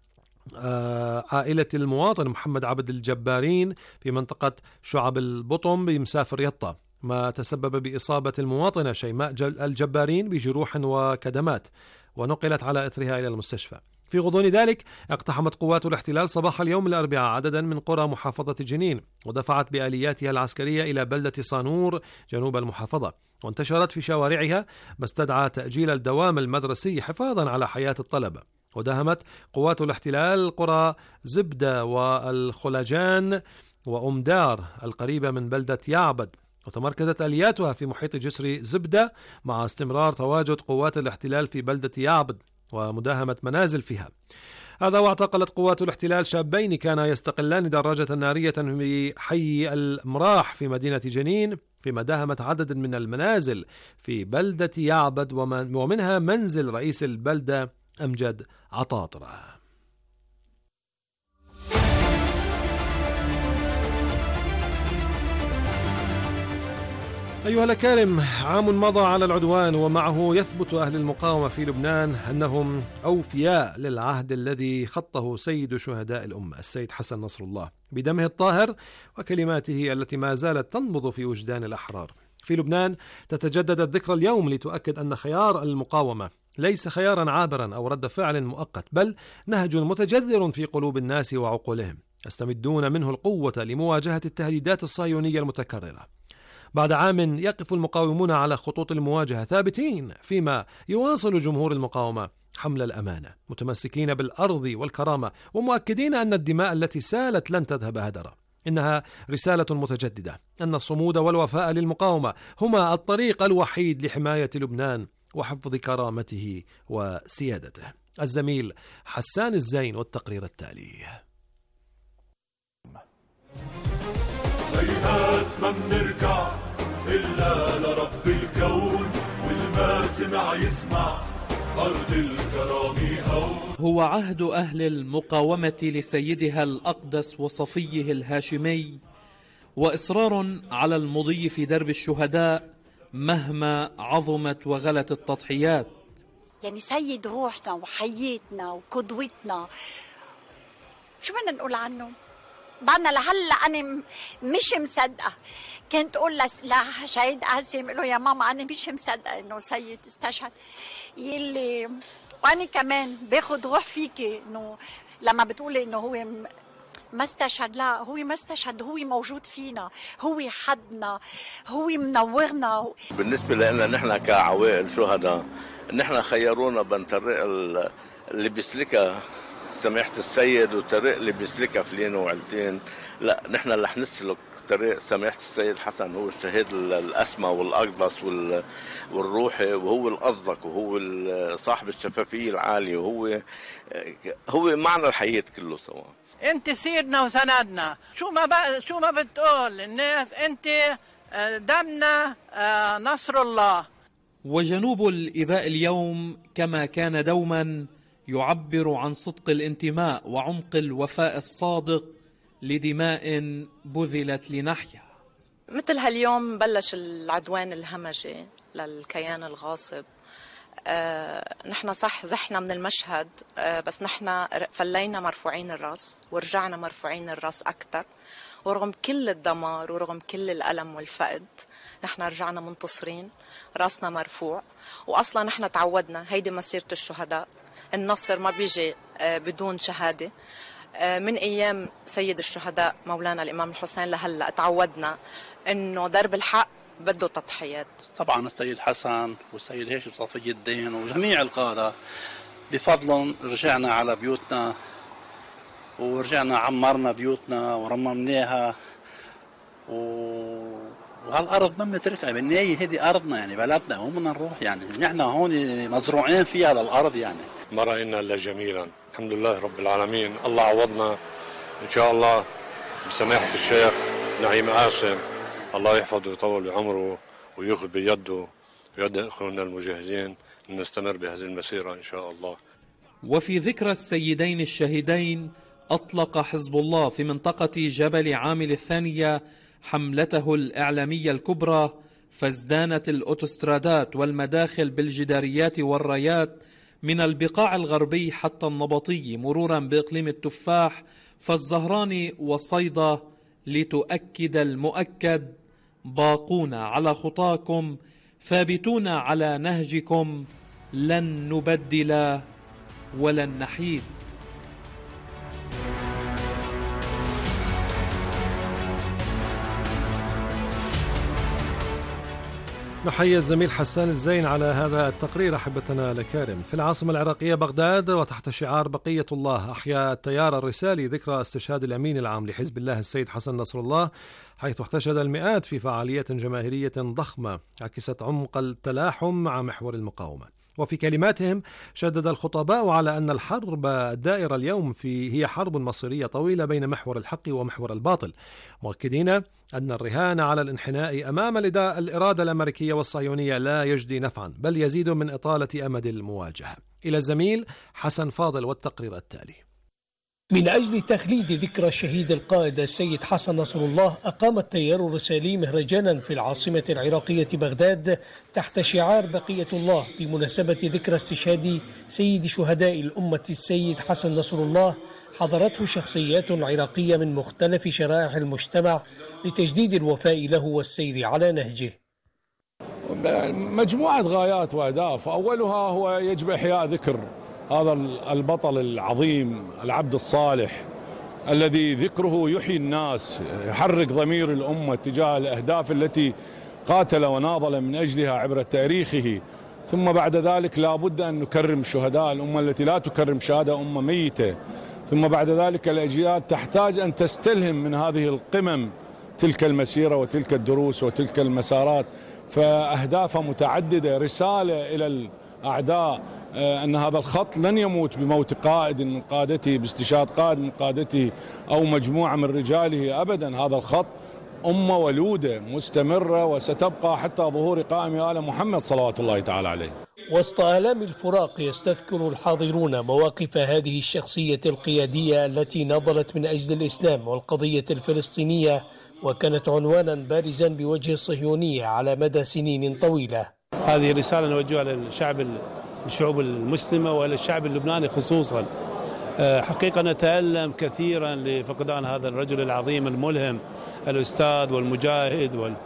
عائلة المواطن محمد عبد الجبارين في منطقة شعب البطم بمسافر يطا، ما تسبب بإصابة المواطنة شيماء الجبارين بجروح وكدمات، ونقلت على إثرها إلى المستشفى. في غضون ذلك اقتحمت قوات الاحتلال صباح اليوم الأربعاء عددا من قرى محافظة جنين، ودفعت بآلياتها العسكرية إلى بلدة صانور جنوب المحافظة، وانتشرت في شوارعها ما استدعى تأجيل الدوام المدرسي حفاظا على حياة الطلبة. وداهمت قوات الاحتلال قرى زبدة والخلاجان وأمدار القريبة من بلدة يعبد، وتمركزت آلياتها في محيط جسر زبدة مع استمرار تواجد قوات الاحتلال في بلدة يعبد ومداهمة منازل فيها. هذا واعتقلت قوات الاحتلال شابين كانا يستقلان دراجة نارية في حي المراح في مدينة جنين، فيما داهمت عدد من المنازل في بلدة يعبد ومنها منزل رئيس البلدة أمجد عطاطرة. أيها الأكارم، عام مضى على العدوان، ومعه يثبت أهل المقاومة في لبنان أنهم أوفياء للعهد الذي خطه سيد شهداء الأمة السيد حسن نصر الله بدمه الطاهر وكلماته التي ما زالت تنبض في وجدان الأحرار. في لبنان تتجدد الذكرى اليوم لتؤكد أن خيار المقاومة ليس خيارا عابرا أو رد فعل مؤقت، بل نهج متجذر في قلوب الناس وعقولهم يستمدون منه القوة لمواجهة التهديدات الصهيونية المتكررة. بعد عام يقف المقاومون على خطوط المواجهة ثابتين، فيما يواصل جمهور المقاومة حمل الأمانة متمسكين بالأرض والكرامة، ومؤكدين أن الدماء التي سالت لن تذهب هدرا. إنها رسالة متجددة أن الصمود والوفاء للمقاومة هما الطريق الوحيد لحماية لبنان وحفظ كرامته وسيادته. الزميل حسان الزين والتقرير التالي. هيهات ما بنرجع إلا لرب الكون، والما سمع يسمع أرض الكرام هون. هو عهد أهل المقاومة لسيدها الأقدس وصفيه الهاشمي، وإصرار على المضي في درب الشهداء مهما عظمت وغلت التضحيات. يعني سيد روحنا وحياتنا وقدوتنا، شو بدنا نقول عنه؟ بعدنا لهلا أنا مش مصدقة. كنت أقول لشهيد قاسم له يا ماما أنا مش مصدقة إنه سيد استشهد، يلي وأنا كمان باخد روح فيكي إنه لما بتقولي إنه هو ما استشهد. لا، هو ما استشهد، هو موجود فينا، هو حدنا، هو منورنا. بالنسبة لنا نحن كعوائل شهداء، نحن خيرونا بين طريق اللي بيسلكها سماحة السيد وطريق اللي بيسلكها فلين وعلتين. لا، نحن رح نسلك طريق سماحة السيد حسن، هو الشهيد الأسمى والأقدس والروحي، وهو الأصدق، وهو صاحب الشفافية العالية، وهو هو معنى الحياة كله سوا. انت سيدنا وسندنا، شو ما بقى شو ما بتقول الناس، انت دمنا نصر الله. وجنوب الإباء اليوم كما كان دوما يعبر عن صدق الانتماء وعمق الوفاء الصادق لدماء بذلت لنحيا. مثل هاليوم بلش العدوان الهمجي للكيان الغاصب. آه، نحن صح زحنا من المشهد، آه، بس نحن فلينا مرفوعين الراس ورجعنا مرفوعين الراس أكتر، ورغم كل الدمار ورغم كل الألم والفقد نحن رجعنا منتصرين، راسنا مرفوع. وأصلا نحن تعودنا، هيدي مسيرة الشهداء، النصر ما بيجي بدون شهادة. من أيام سيد الشهداء مولانا الإمام الحسين لهلأ تعودنا أنه درب الحق بده تضحيات. طبعا السيد حسن والسيد هاشم صفي الدين وجميع القادة بفضلهم رجعنا على بيوتنا ورجعنا عمرنا بيوتنا ورممناها و... وهالارض ما بنتركها بالنهايه، هذه ارضنا يعني بلدنا، وين بدنا نروح يعني؟ نحن هون مزروعين فيها للارض يعني. ما راينا الا جميلا، الحمد لله رب العالمين. الله عوضنا ان شاء الله بسماحه الشيخ نعيم قاسم، الله يحفظه ويطول بعمره وياخذ بيده ويد اخواننا المجاهدين نستمر بهذه المسيره ان شاء الله. وفي ذكرى السيدين الشهيدين أطلق حزب الله في منطقة جبل عامل الثانية حملته الإعلامية الكبرى، فازدانت الأوتوسترادات والمداخل بالجداريات والرايات من البقاع الغربي حتى النبطي مرورا بإقليم التفاح فالزهراني والصيدا لتؤكد المؤكد: باقون على خطاكم ثابتون على نهجكم، لن نبدل ولن نحيد. نحيي الزميل حسان الزين على هذا التقرير. أحبتنا الأكارم، في العاصمة العراقية بغداد وتحت شعار بقية الله أحيا التيار الرسالي ذكرى استشهاد الأمين العام لحزب الله السيد حسن نصر الله، حيث احتشد المئات في فعالية جماهيرية ضخمة عكست عمق التلاحم مع محور المقاومة. وفي كلماتهم شدد الخطباء على أن الحرب الدائرة اليوم في هي حرب مصيرية طويلة بين محور الحق ومحور الباطل، مؤكدين أن الرهان على الانحناء أمام الإرادة الأمريكية والصهيونية لا يجدي نفعا بل يزيد من إطالة أمد المواجهة. إلى الزميل حسن فاضل والتقرير التالي. من أجل تخليد ذكرى الشهيد القائد السيد حسن نصر الله، أقام التيار الرسالي مهرجانا في العاصمة العراقية بغداد تحت شعار بقية الله بمناسبة ذكرى استشهاد سيد شهداء الأمة السيد حسن نصر الله، حضرته شخصيات عراقية من مختلف شرائح المجتمع لتجديد الوفاء له والسير على نهجه. مجموعة غايات وأهداف، أولها هو يجب إحياء ذكر هذا البطل العظيم، العبد الصالح الذي ذكره يحيي الناس، يحرك ضمير الأمة تجاه الأهداف التي قاتل وناضل من أجلها عبر تاريخه. ثم بعد ذلك لا بد أن نكرم شهداء الأمة التي لا تكرم شهداء أمة ميتة. ثم بعد ذلك الأجيال تحتاج أن تستلهم من هذه القمم تلك المسيرة وتلك الدروس وتلك المسارات، فأهدافها متعددة. رسالة إلى الأعداء أن هذا الخط لن يموت بموت قائد من قادته، باستشهاد قائد من قادته أو مجموعة من رجاله أبدا. هذا الخط أمة ولودة مستمرة وستبقى حتى ظهور قائم آل محمد صلوات الله تعالى عليه. وسط آلام الفراق يستذكر الحاضرون مواقف هذه الشخصية القيادية التي نضلت من أجل الإسلام والقضية الفلسطينية، وكانت عنوانا بارزا بوجه الصهيونية على مدى سنين طويلة. هذه رسالة نوجهها للشعب الشعوب المسلمة وللشعب اللبناني خصوصا. حقيقة نتألم كثيرا لفقدان هذا الرجل العظيم الملهم، الأستاذ والمجاهد وال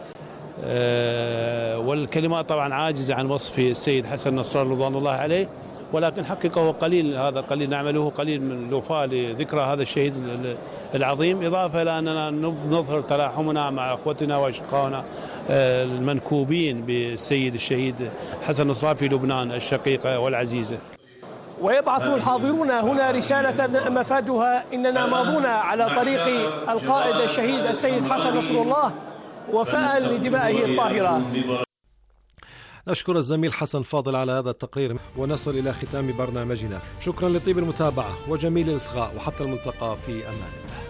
والكلمات طبعا عاجزة عن وصف السيد حسن نصر الله رضوان الله عليه، ولكن حقيقة هو قليل، هذا قليل نعمله قليل من الوفاء لذكرى هذا الشهيد العظيم، إضافة إلى أننا نظهر تلاحمنا مع أخوتنا وأشقائنا المنكوبين بالسيد الشهيد حسن نصر الله في لبنان الشقيقة والعزيزة. ويبعث الحاضرون هنا رسالة مفادها إننا ماضون على طريق القائد الشهيد السيد حسن نصر الله وفاء لدمائه الطاهرة. نشكر الزميل حسن فاضل على هذا التقرير، ونصل إلى ختام برنامجنا. شكرا لطيب المتابعة وجميل الإصغاء، وحتى الملتقى في أمان الله.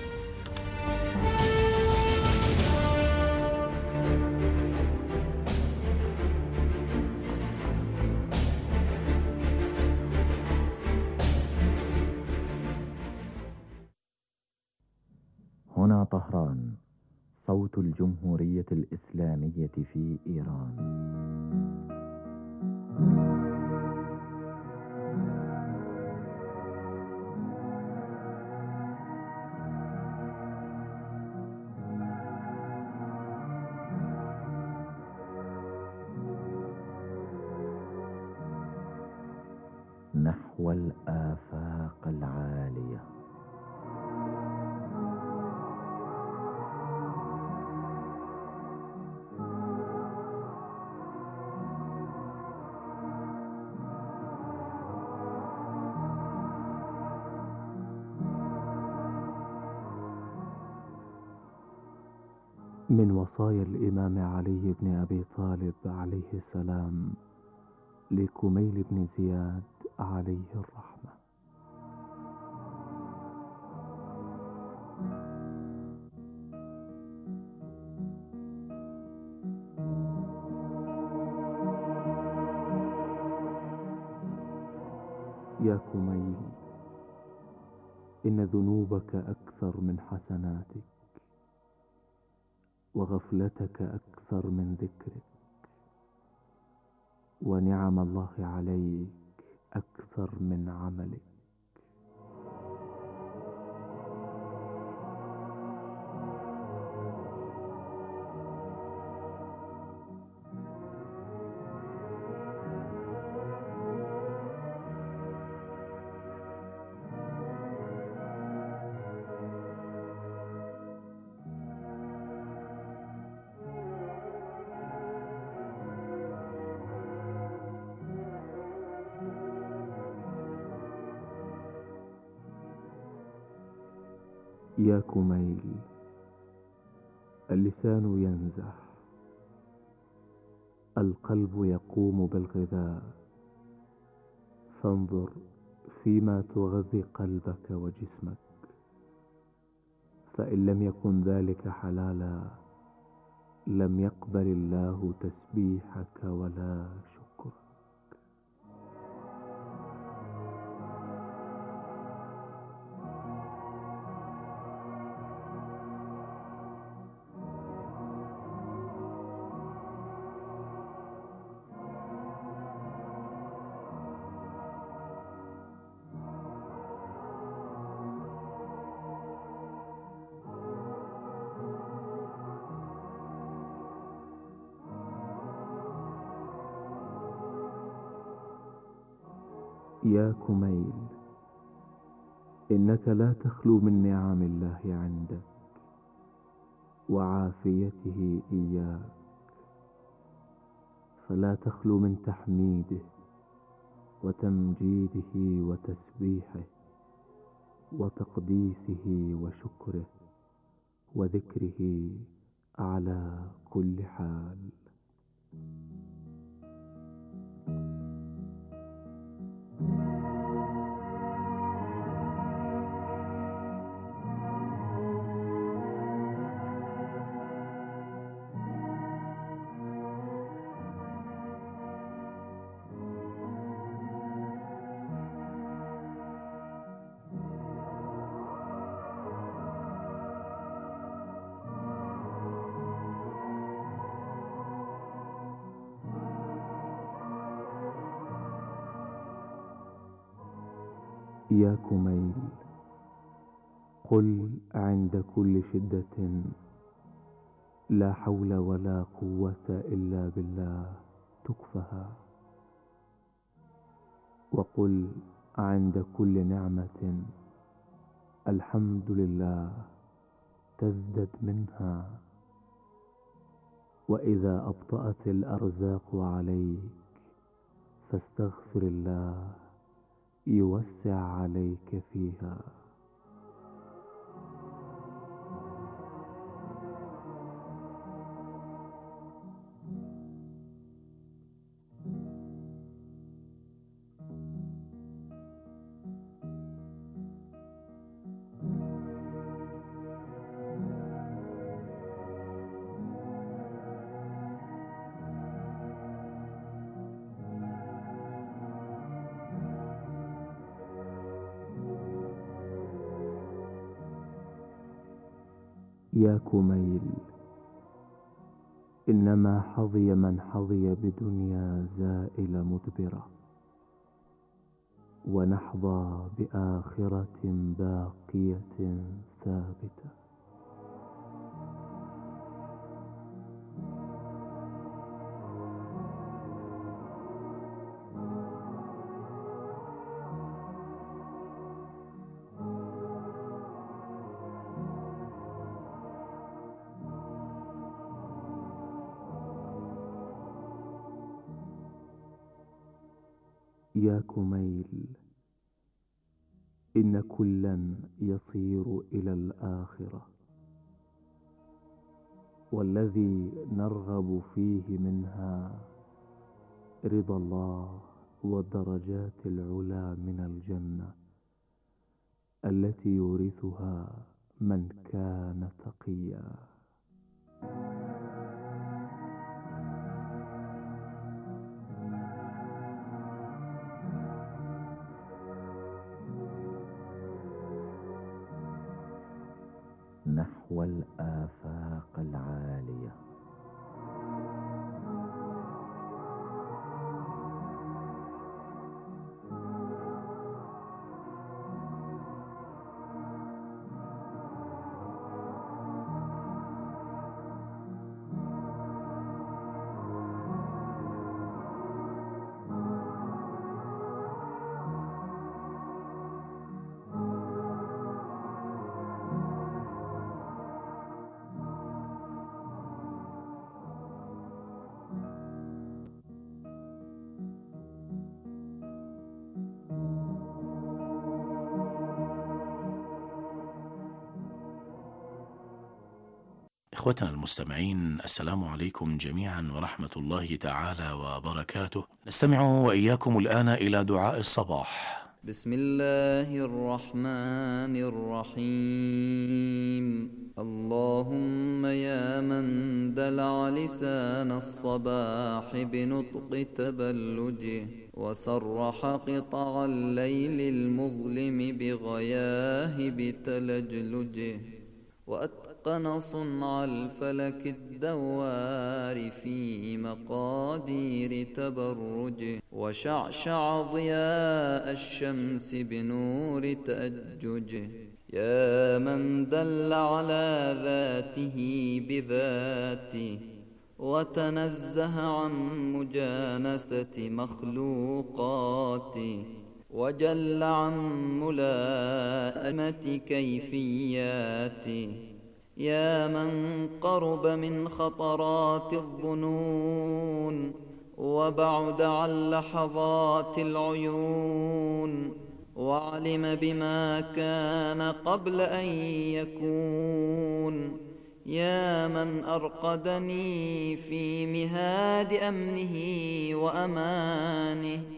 هنا طهران، صوت الجمهورية الإسلامية في إيران. نحو الآفاق العالية. من وصايا الإمام علي بن أبي طالب عليه السلام لكميل بن زياد عليه الرحمة: يا كميل، إن ذنوبك أكثر من حسناتك، وغفلتك أكثر من ذكرك، ونعم الله عليك أكثر من عملك. يا كميل، اللسان ينزح، القلب يقوم بالغذاء، فانظر فيما تغذي قلبك وجسمك، فإن لم يكن ذلك حلالا لم يقبل الله تسبيحك ولا شكرك. يا كميل، إنك لا تخلو من نعم الله عندك وعافيته إياك، فلا تخلو من تحميده وتمجيده وتسبيحه وتقديسه وشكره وذكره على كل حال. يا كميل، قل عند كل شدة لا حول ولا قوة إلا بالله تكفها، وقل عند كل نعمة الحمد لله تزدد منها، وإذا أبطأت الأرزاق عليك فاستغفر الله يوسع عليك فيها. يا كميل، إنما حظي من حظي بدنيا زائلة مدبرة، ونحظى بآخرة باقية ثابتة. يا كميل، إن كلا يصير إلى الآخرة، والذي نرغب فيه منها رضا الله والدرجات العلى من الجنة التي يورثها من كان تقيا. نحو الآفاق العالية. إخوتنا المستمعين، السلام عليكم جميعا ورحمة الله تعالى وبركاته. نستمع وإياكم الآن إلى دعاء الصباح. بسم الله الرحمن الرحيم. اللهم يا من دلع لسان الصباح بنطق تبلجه، وسرح قطع الليل المظلم بغياهب تلجلجه، وأتقن صنع الفلك الدوار في مقادير تبرجه، وشعشع ضياء الشمس بنور تأججه. يا من دل على ذاته بذاته، وتنزه عن مجانسة مخلوقاته، وجل عن ملائمة كيفياته. يا من قرب من خطرات الظنون، وبعد عن لحظات العيون، وعلم بما كان قبل أن يكون. يا من أرقدني في مهاد أمنه وأمانه،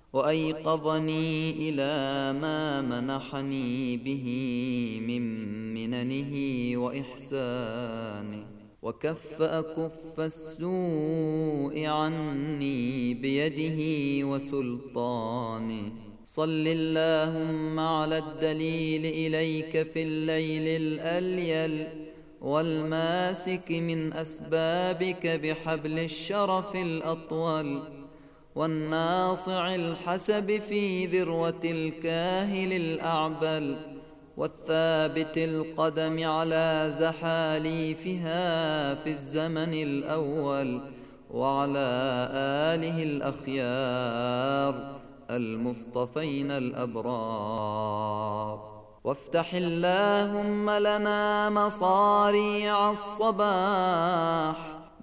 وأيقظني إلى ما منحني به من مننه وإحسانه، وكف أكف السوء عني بيده وسلطانه. صل اللهم على الدليل إليك في الليل الأليل، والماسك من أسبابك بحبل الشرف الأطول، والناصع الحسب في ذروة الكاهل الأعبل، والثابت القدم على زحاليفها في الزمن الأول، وعلى آله الأخيار المصطفين الأبرار. وافتح اللهم لنا مصاريع الصباح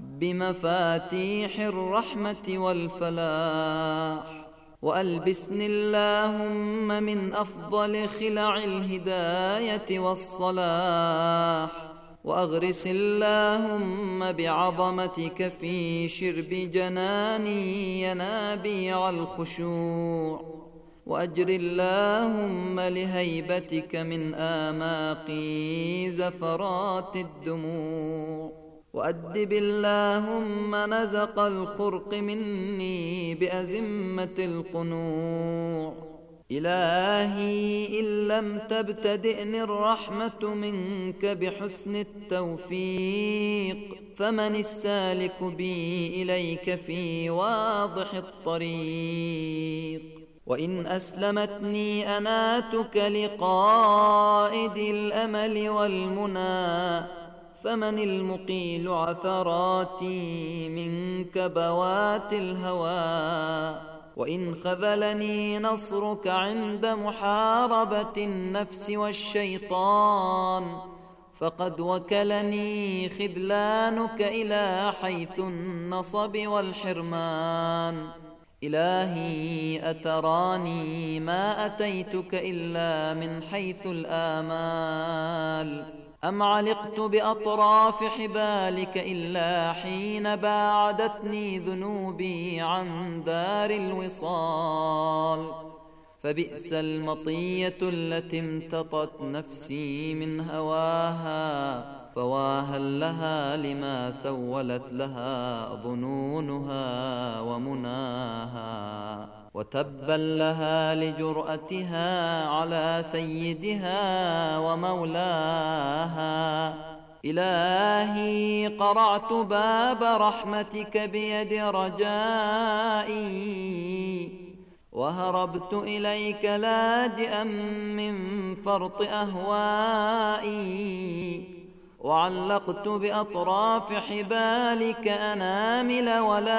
بمفاتيح الرحمة والفلاح، وألبسني اللهم من أفضل خلع الهداية والصلاح، وأغرس اللهم بعظمتك في شرب جناني ينابيع الخشوع، وأجر اللهم لهيبتك من آماقي زفرات الدموع، وأدب اللهم نزق الخرق مني بأزمة القنوع. إلهي إن لم تبتدئني الرحمة منك بحسن التوفيق، فمن السالك بي إليك في واضح الطريق. وإن أسلمتني أناتك لقائد الأمل والمنى، فمن المقيل عثراتي من كبوات الهوى. وإن خذلني نصرك عند محاربة النفس والشيطان، فقد وكلني خذلانك إلى حيث النصب والحرمان. إلهي أتراني ما أتيتك إلا من حيث الآمال، أم علقت بأطراف حبالك إلا حين باعدتني ذنوبي عن دار الوصال. فبئس المطية التي امتطت نفسي من هواها، فواها لها لما سولت لها ظنونها ومناها، وتبا لها لجرأتها على سيدها ومولاها. إلهي قرعت باب رحمتك بيد رجائي، وهربت إليك لاجئا من فرط أهوائي، وعلقت بأطراف حبالك أنامل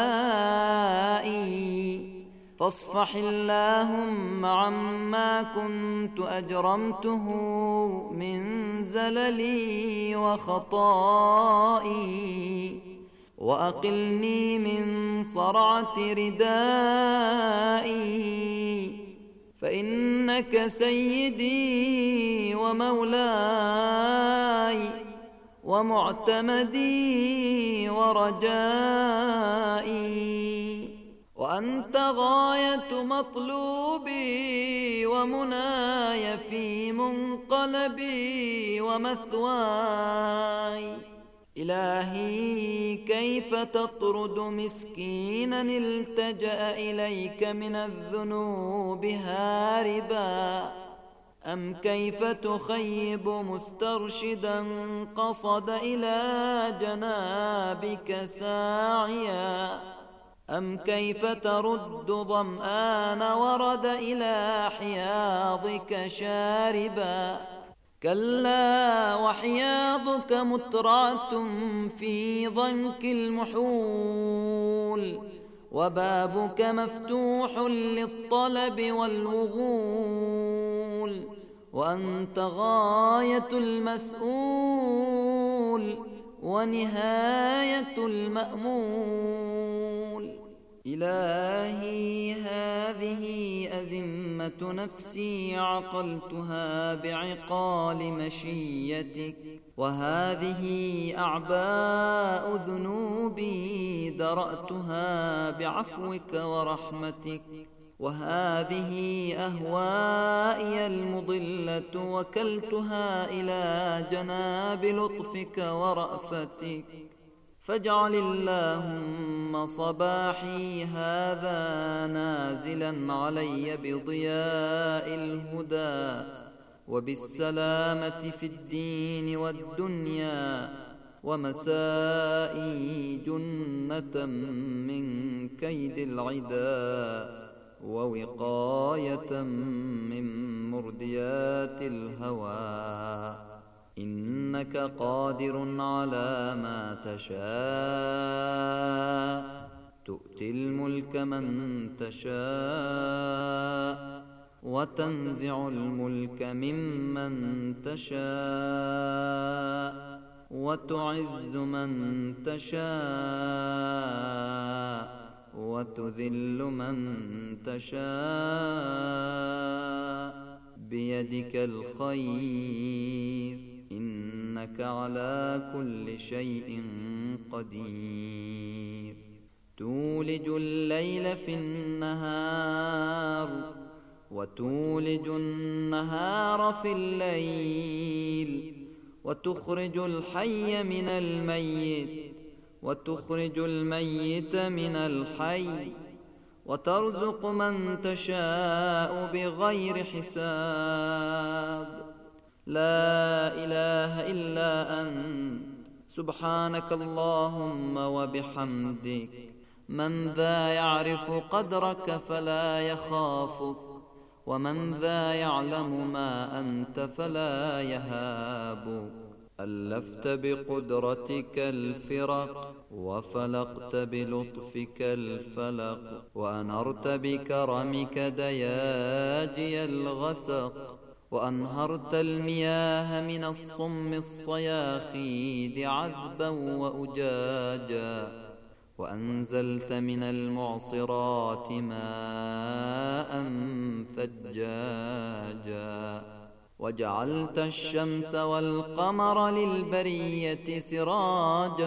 ولائي. فاصفح اللهم عما كنت أجرمته من زللي وخطائي، وأقلني من صرعة ردائي، فإنك سيدي ومولاي ومعتمدي ورجائي، وأنت غاية مطلوبي ومناي في منقلبي ومثواي. إلهي كيف تطرد مسكينا التجأ إليك من الذنوب هاربا، أم كيف تخيب مسترشدا قصد إلى جنابك ساعيا، أم كيف ترد ظمآن ورد إلى حياضك شاربا. كلا وحياضك مترعة في ضنك المحول، وبابك مفتوح للطلب والوغول، وأنت غاية المسؤول ونهاية المأمول. إلهي هذه أزمة نفسي عقلتها بعقال مشيتك، وهذه أعباء ذنوبي درأتها بعفوك ورحمتك، وهذه أهوائي المضلة وكلتها إلى جناب لطفك ورأفتك. فاجعل اللهم صباحي هذا نازلا علي بضياء الهدى وبالسلامة في الدين والدنيا، ومسائي جنة من كيد العدا، ووقاية من مرديات الهوى. إنك قادر على ما تشاء، تؤتي الملك من تشاء، وتنزع الملك ممن تشاء، وتعز من تشاء، وتذل من تشاء، بيدك الخير، إنك على كل شيء قدير. تولج الليل في النهار، وتولج النهار في الليل، وتخرج الحي من الميت، وتخرج الميت من الحي، وترزق من تشاء بغير حساب. لا إله إلا أنت سبحانك اللهم وبحمدك. من ذا يعرف قدرك فلا يخافك، ومن ذا يعلم ما أنت فلا يهابك. ألفت بقدرتك الفرق، وفلقت بلطفك الفلق، وأنرت بكرمك دياجي الغسق، وأنهرت المياه من الصم الصياخيد عذبا وأجاجا، وأنزلت من المعصرات ماء ثجاجا وجعلت الشمس والقمر للبرية سراجا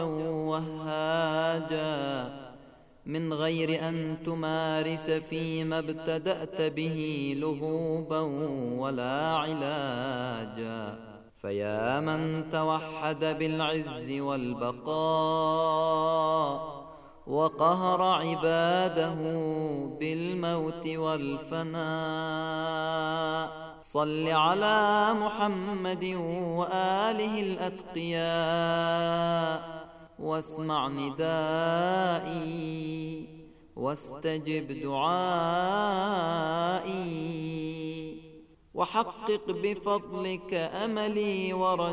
وهاجا من غير أن تمارس فيما ابتدأت به لهوبا ولا علاجا فيا من توحد بالعز والبقاء وقهر عباده بالموت والفناء صل على محمد وآله الأتقياء واسمع ندائي واستجب دعائي وحقق بفضلك أملي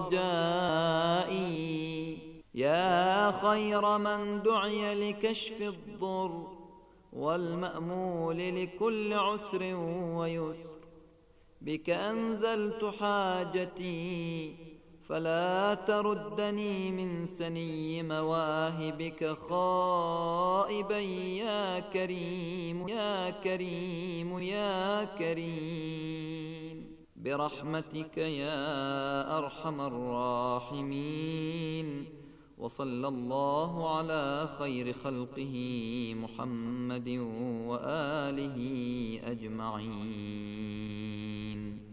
ورجائي يا خير من دعي لكشف الضر والمأمول لكل عسر ويسر بك أنزلت حاجتي فلا تردني من سني مواهبك خائبا يا كريم يا كريم يا كريم برحمتك يا أرحم الراحمين وصلى الله على خير خلقه محمد وآله أجمعين.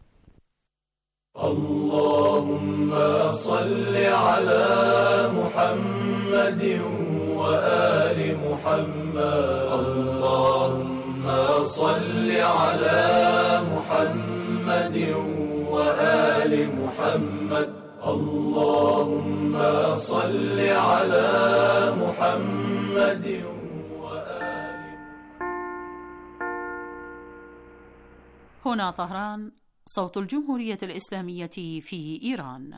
اللهم صل على محمد وآل محمد اللهم صل على محمد وآل محمد اللهم صل على محمد وآل. هنا طهران، صوت الجمهورية الإسلامية في إيران.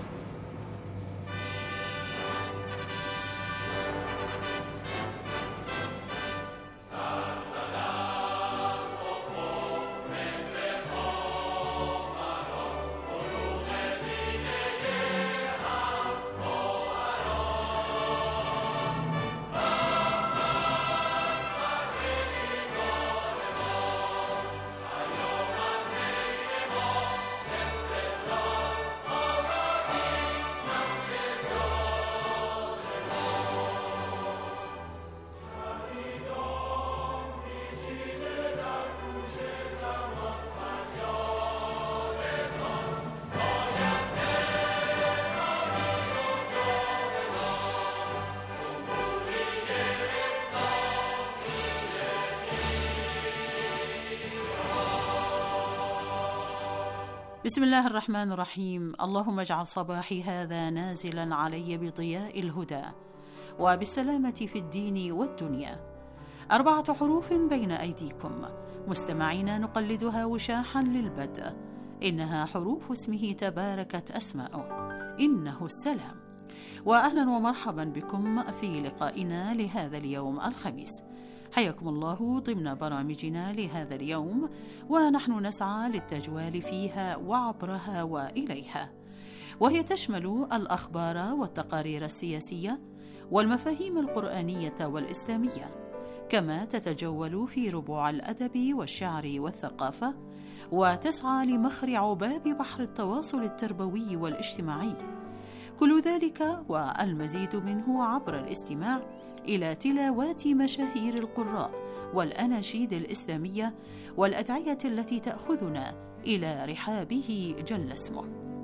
بسم الله الرحمن الرحيم. اللهم اجعل صباحي هذا نازلا علي بضياء الهدى وبالسلامة في الدين والدنيا. أربعة حروف بين أيديكم مستمعين نقلدها وشاحا للبدء. إنها حروف اسمه تباركت أسماؤه، إنه السلام. وأهلا ومرحبا بكم في لقائنا لهذا اليوم الخميس. حياكم الله ضمن برامجنا لهذا اليوم، ونحن نسعى للتجوال فيها وعبرها وإليها، وهي تشمل الأخبار والتقارير السياسية والمفاهيم القرآنية والإسلامية، كما تتجول في ربوع الأدب والشعر والثقافة، وتسعى لمخرع باب بحر التواصل التربوي والاجتماعي. كل ذلك والمزيد منه عبر الاستماع إلى تلاوات مشاهير القراء والأناشيد الإسلامية والأدعية التي تأخذنا إلى رحابه جل اسمه.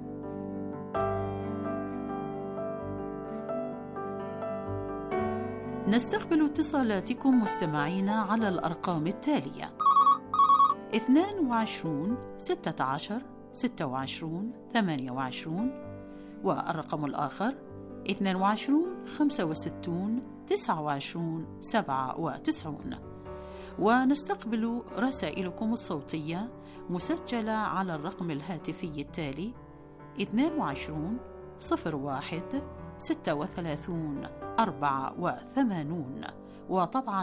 نستقبل اتصالاتكم مستمعين على الأرقام التالية: اثنان وعشرون ستة عشر ستة وعشرون ثمانية وعشرون، والرقم الآخر اثنان وعشرون خمسة وستون تسعة وعشرون سبعة وتسعون. ونستقبل رسائلكم الصوتية مسجلة على الرقم الهاتفي التالي اثنان وعشرون صفر واحد ستة وثلاثون أربعة وثمانون. وطبعا